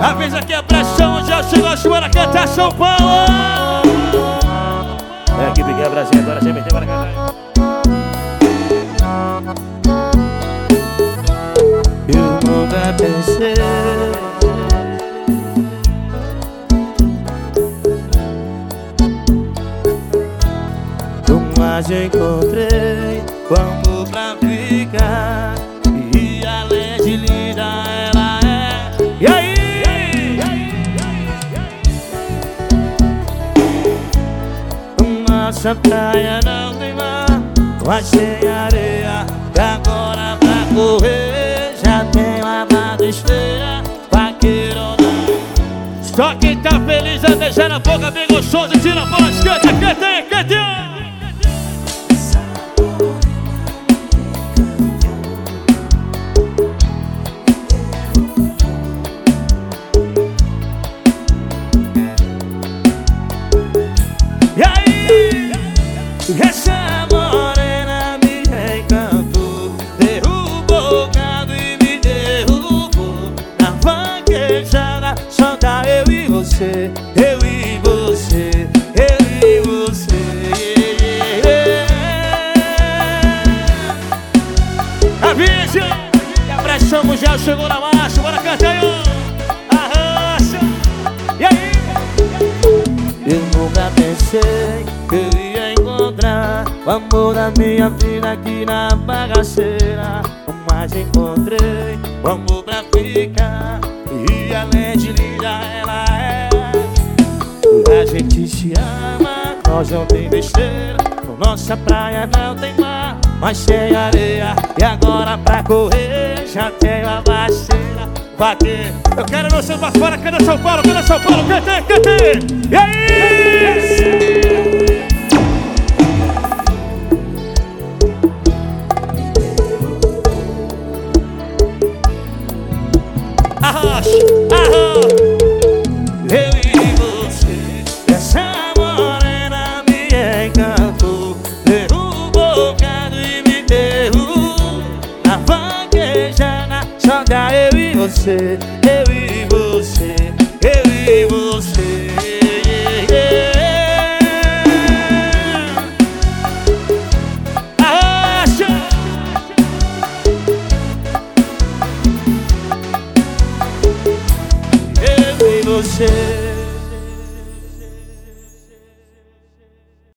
Avisa que a pressão já chegou a chuva, cantar São Paulo. É aqui, Pique Brasil, agora já meteu para cantar. Eu nunca pensei mas encontrei o amor pra ficar. E além de linda ela é. E aí? Nossa praia não tem mar, mas tem areia. E agora pra correr já tem uma nada esteira. Vaqueiro não. Só quem tá feliz é deixar na boca bem gostoso. Tira a voz, canta, canta, canta. Essa morena me encantou, derrubou o gado e me derrubou. Na vaquejada só dá eu e você, eu e você, eu e você. Avisa que a pressão já chegou na marcha, bora cantar aí, arrancha. E aí? Eu nunca pensei que eu ia encontrar o amor da minha vida aqui na bagaceira. Mas encontrei o amor pra ficar. E além de linda ela é. A gente se ama, nós não tem besteira. Nossa praia não tem mar, mas tem areia. E agora pra correr já tem uma baceira. Bater, eu quero no seu pra fora, cadê São Paulo, cadê São Paulo, cantei, cantei. E aí? Arrocha, arrocha. Eu e você, essa morena me encantou, derrubou o gado e me derrubou. Na vaquejada só dá eu e você, eu e você.